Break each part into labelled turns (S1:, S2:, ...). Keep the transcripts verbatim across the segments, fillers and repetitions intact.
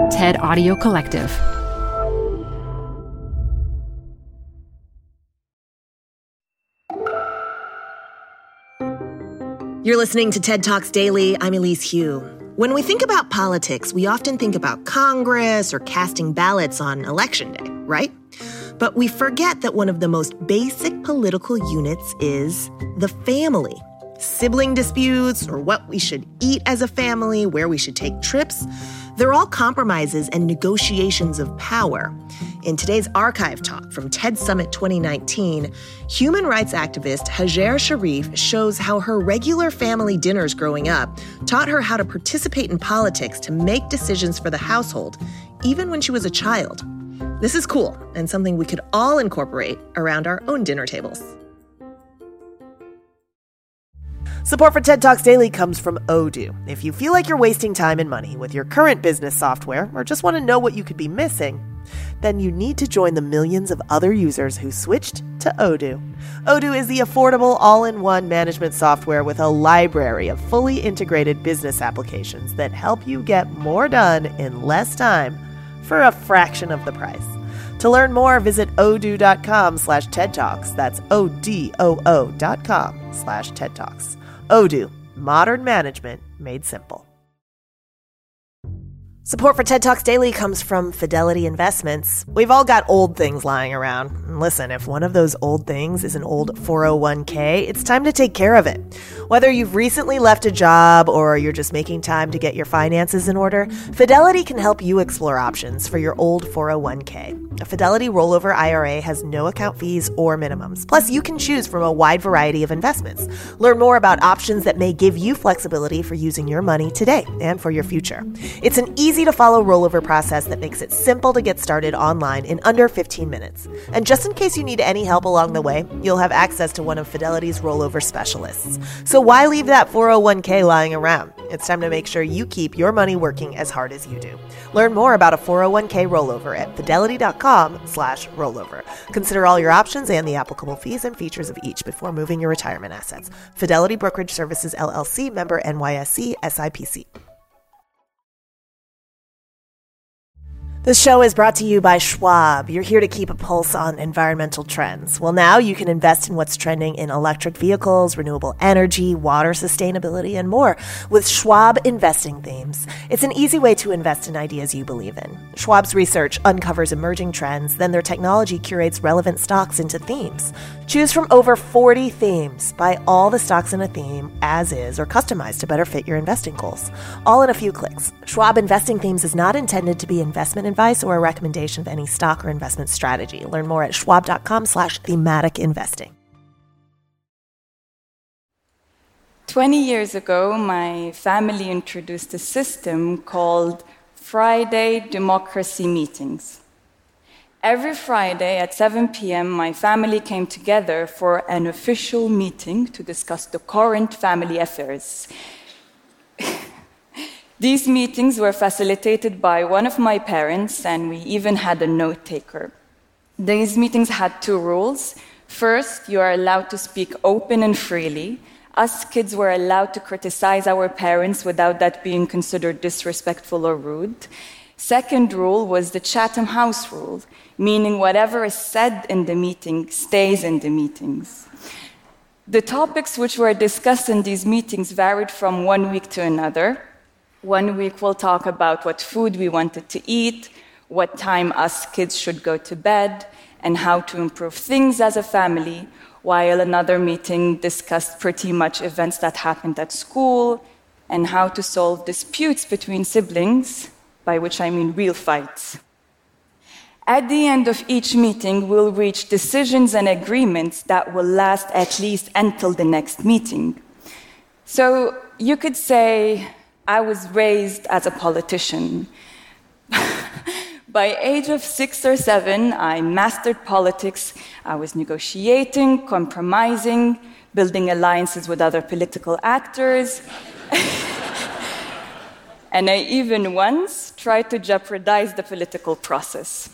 S1: TED Audio Collective.
S2: You're listening to TED Talks Daily. I'm Elise Hu. When we think about politics, we often think about Congress or casting ballots on Election Day, right? But we forget that one of the most basic political units is the family. Sibling disputes, or what we should eat as a family, where we should take trips, they're all compromises and negotiations of power. In today's archive talk from TED Summit twenty nineteen, human rights activist Hajer Sharif shows how her regular family dinners growing up taught her how to participate in politics to make decisions for the household, even when she was a child. This is cool and something we could all incorporate around our own dinner tables.
S3: Support for TED Talks Daily comes from Odoo. If you feel like you're wasting time and money with your current business software or just want to know what you could be missing, then you need to join the millions of other users who switched to Odoo. Odoo is the affordable all-in-one management software with a library of fully integrated business applications that help you get more done in less time for a fraction of the price. To learn more, visit odoo.com slash TED Talks. That's O-D-O-O dot com slash TED Talks. Odoo, modern management made simple. Support for TED Talks Daily comes from Fidelity Investments. We've all got old things lying around. And listen, if one of those old things is an old four oh one k, it's time to take care of it. Whether you've recently left a job or you're just making time to get your finances in order, Fidelity can help you explore options for your old four oh one k. A Fidelity rollover I R A has no account fees or minimums. Plus, you can choose from a wide variety of investments. Learn more about options that may give you flexibility for using your money today and for your future. It's an easy to follow rollover process that makes it simple to get started online in under fifteen minutes. And just in case you need any help along the way, you'll have access to one of Fidelity's rollover specialists. So why leave that four oh one k lying around? It's time to make sure you keep your money working as hard as you do. Learn more about a four oh one k rollover at fidelity.com slash rollover. Consider all your options and the applicable fees and features of each before moving your retirement assets. Fidelity Brokerage Services, L L C, member N Y S E, S I P C. This show is brought to you by Schwab. You're here to keep a pulse on environmental trends. Well, now you can invest in what's trending in electric vehicles, renewable energy, water sustainability, and more with Schwab Investing Themes. It's an easy way to invest in ideas you believe in. Schwab's research uncovers emerging trends, then their technology curates relevant stocks into themes. Choose from over forty themes. Buy all the stocks in a theme as is or customized to better fit your investing goals. All in a few clicks. Schwab Investing Themes is not intended to be investment advice or a recommendation of any stock or investment strategy. Learn more at schwab.com slash thematic investing.
S4: twenty years ago, my family introduced a system called Friday Democracy Meetings. Every Friday at seven p.m., my family came together for an official meeting to discuss the current family affairs. These meetings were facilitated by one of my parents, and we even had a note taker. These meetings had two rules. First, you are allowed to speak open and freely. Us kids were allowed to criticize our parents without that being considered disrespectful or rude. Second rule was the Chatham House rule, meaning whatever is said in the meeting stays in the meetings. The topics which were discussed in these meetings varied from one week to another. One week we'll talk about what food we wanted to eat, what time us kids should go to bed, and how to improve things as a family, while another meeting discussed pretty much events that happened at school and how to solve disputes between siblings, by which I mean real fights. At the end of each meeting, we'll reach decisions and agreements that will last at least until the next meeting. So you could say, I was raised as a politician. By age of six or seven, I mastered politics. I was negotiating, compromising, building alliances with other political actors. And I even once tried to jeopardize the political process.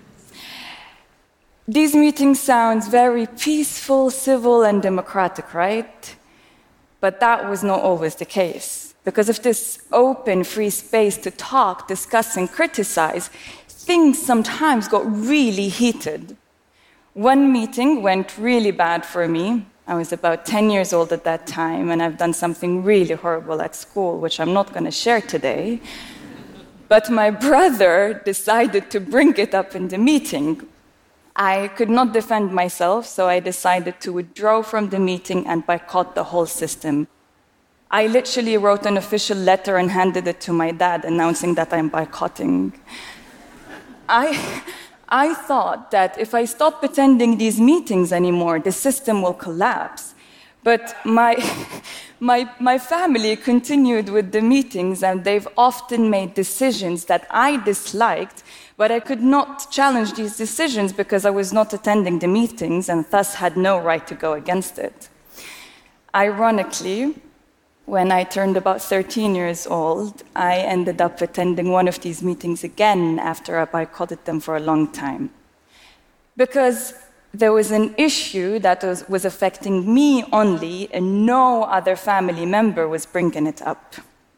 S4: These meetings sound very peaceful, civil, and democratic, right? But that was not always the case. Because of this open, free space to talk, discuss, and criticize, things sometimes got really heated. One meeting went really bad for me. I was about ten years old at that time, and I've done something really horrible at school, which I'm not going to share today. But my brother decided to bring it up in the meeting. I could not defend myself, so I decided to withdraw from the meeting and boycott the whole system. I literally wrote an official letter and handed it to my dad, announcing that I'm boycotting. I, I thought that if I stop attending these meetings anymore, the system will collapse. But my, my, my family continued with the meetings, and they've often made decisions that I disliked, but I could not challenge these decisions because I was not attending the meetings and thus had no right to go against it. Ironically, when I turned about thirteen years old, I ended up attending one of these meetings again after I boycotted them for a long time. Because there was an issue that was, was affecting me only, and no other family member was bringing it up.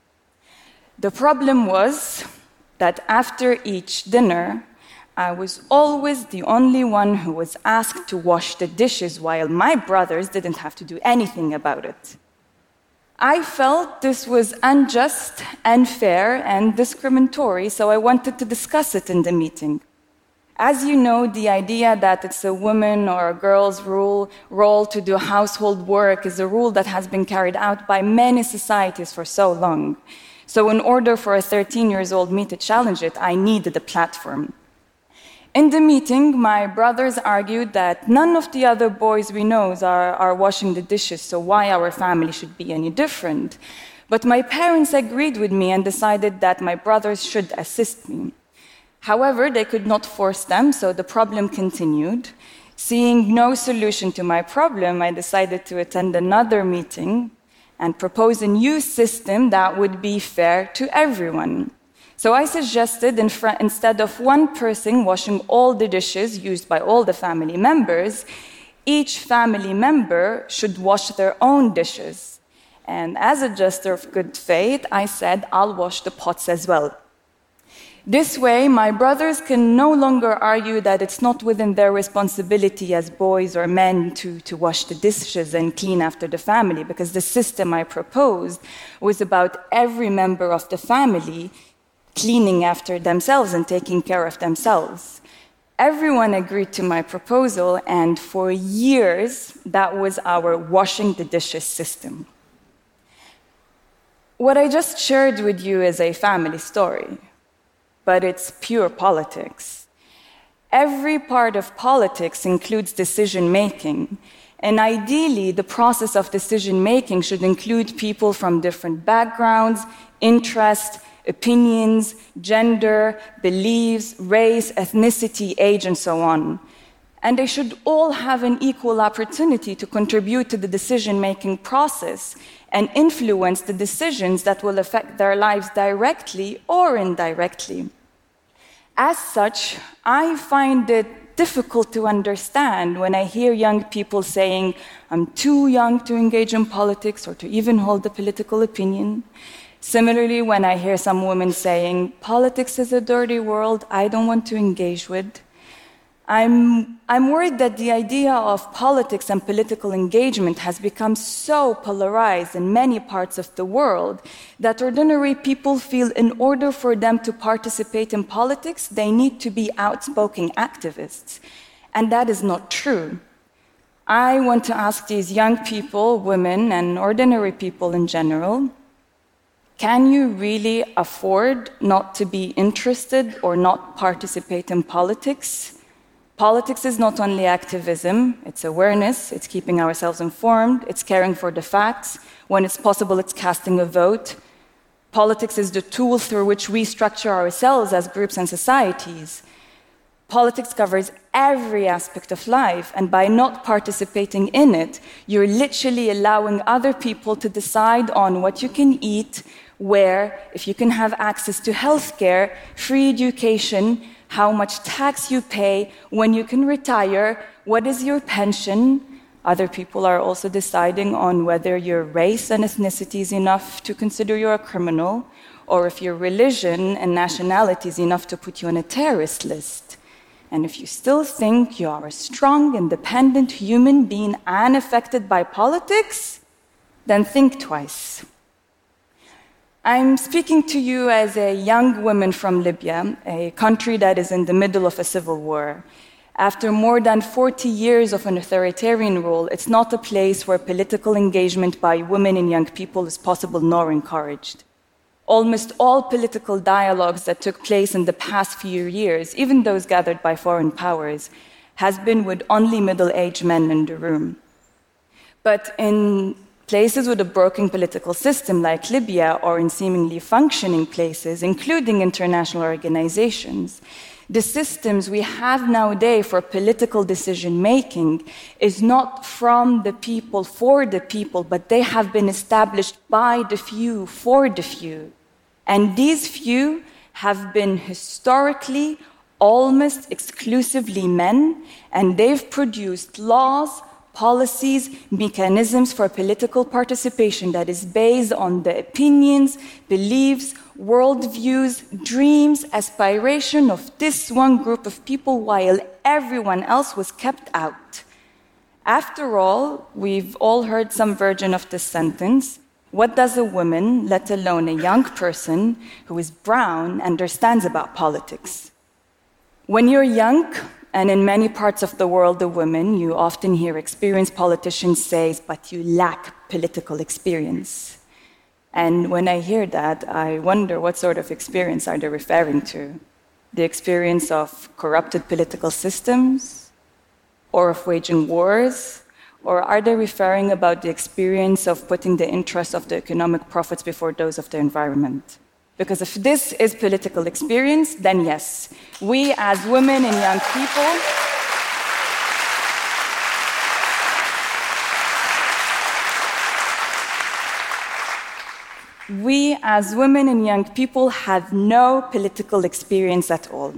S4: The problem was that after each dinner, I was always the only one who was asked to wash the dishes while my brothers didn't have to do anything about it. I felt this was unjust, unfair, and discriminatory, so I wanted to discuss it in the meeting. As you know, the idea that it's a woman or a girl's role, role to do household work is a rule that has been carried out by many societies for so long. So in order for a thirteen-year-old me to challenge it, I needed a platform. In the meeting, my brothers argued that none of the other boys we know are, are washing the dishes, so why our family should be any different. But my parents agreed with me and decided that my brothers should assist me. However, they could not force them, so the problem continued. Seeing no solution to my problem, I decided to attend another meeting and propose a new system that would be fair to everyone. So I suggested in fr- instead of one person washing all the dishes used by all the family members, each family member should wash their own dishes. And as a gesture of good faith, I said, I'll wash the pots as well. This way, my brothers can no longer argue that it's not within their responsibility as boys or men to, to wash the dishes and clean after the family, because the system I proposed was about every member of the family cleaning after themselves and taking care of themselves. Everyone agreed to my proposal, and for years, that was our washing the dishes system. What I just shared with you is a family story, but it's pure politics. Every part of politics includes decision-making, and ideally, the process of decision-making should include people from different backgrounds, interests, opinions, gender, beliefs, race, ethnicity, age, and so on. And they should all have an equal opportunity to contribute to the decision-making process and influence the decisions that will affect their lives directly or indirectly. As such, I find it difficult to understand when I hear young people saying, I'm too young to engage in politics or to even hold a political opinion. Similarly, when I hear some women saying, politics is a dirty world, I don't want to engage with. I'm, I'm worried that the idea of politics and political engagement has become so polarized in many parts of the world that ordinary people feel in order for them to participate in politics, they need to be outspoken activists. And that is not true. I want to ask these young people, women, and ordinary people in general, can you really afford not to be interested or not participate in politics? Politics is not only activism, it's awareness, it's keeping ourselves informed, it's caring for the facts. When it's possible, it's casting a vote. Politics is the tool through which we structure ourselves as groups and societies. Politics covers every aspect of life, and by not participating in it, you're literally allowing other people to decide on what you can eat, where, if you can have access to healthcare, free education, how much tax you pay, when you can retire, what is your pension, Other people are also deciding on whether your race and ethnicity is enough to consider you a criminal, or if your religion and nationality is enough to put you on a terrorist list. And if you still think you are a strong, independent human being unaffected by politics, then think twice. I'm speaking to you as a young woman from Libya, a country that is in the middle of a civil war. After more than forty years of an authoritarian rule, it's not a place where political engagement by women and young people is possible nor encouraged. Almost all political dialogues that took place in the past few years, even those gathered by foreign powers, has been with only middle-aged men in the room. But in places with a broken political system like Libya, or in seemingly functioning places, including international organizations, the systems we have nowadays for political decision-making is not from the people for the people, but they have been established by the few for the few. And these few have been historically almost exclusively men, and they've produced laws, policies, mechanisms for political participation that is based on the opinions, beliefs, worldviews, dreams, aspiration of this one group of people while everyone else was kept out. After all, we've all heard some version of this sentence. What does a woman, let alone a young person who is brown, understands about politics? When you're young, and in many parts of the world, a woman, you often hear experienced politicians say, but you lack political experience. And when I hear that, I wonder what sort of experience are they referring to? The experience of corrupted political systems? Or of waging wars? Or are they referring about the experience of putting the interests of the economic profits before those of the environment? Because if this is political experience, then yes, we as women and young people we as women and young people have no political experience at all.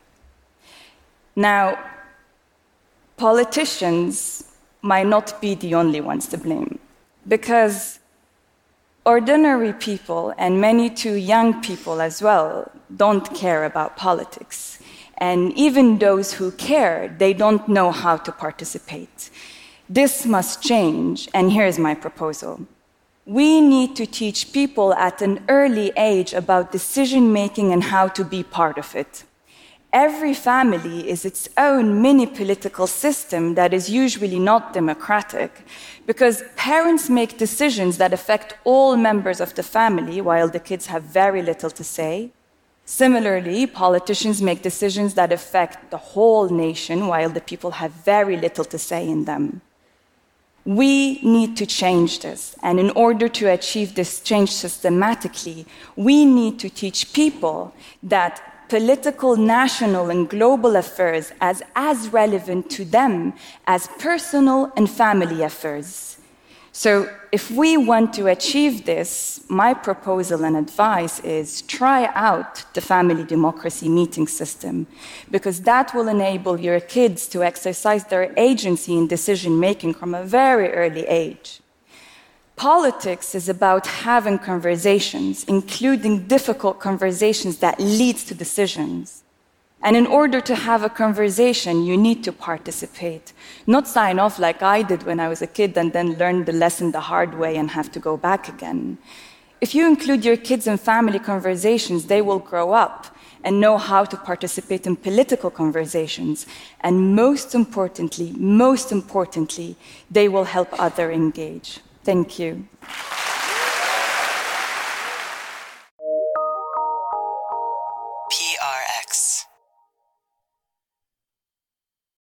S4: Now, politicians might not be the only ones to blame, because ordinary people, and many too young people as well, don't care about politics. And even those who care, they don't know how to participate. This must change, and here's my proposal. We need to teach people at an early age about decision-making and how to be part of it. Every family is its own mini political system that is usually not democratic, because parents make decisions that affect all members of the family while the kids have very little to say. Similarly, politicians make decisions that affect the whole nation while the people have very little to say in them. We need to change this, and in order to achieve this change systematically, we need to teach people that political, national, and global affairs as as relevant to them as personal and family affairs. So if we want to achieve this, my proposal and advice is try out the family democracy meeting system, because that will enable your kids to exercise their agency in decision-making from a very early age. Politics is about having conversations, including difficult conversations that lead to decisions. And in order to have a conversation, you need to participate, not sign off like I did when I was a kid and then learn the lesson the hard way and have to go back again. If you include your kids in family conversations, they will grow up and know how to participate in political conversations. And most importantly, most importantly, they will help others engage. Thank you.
S1: P R X.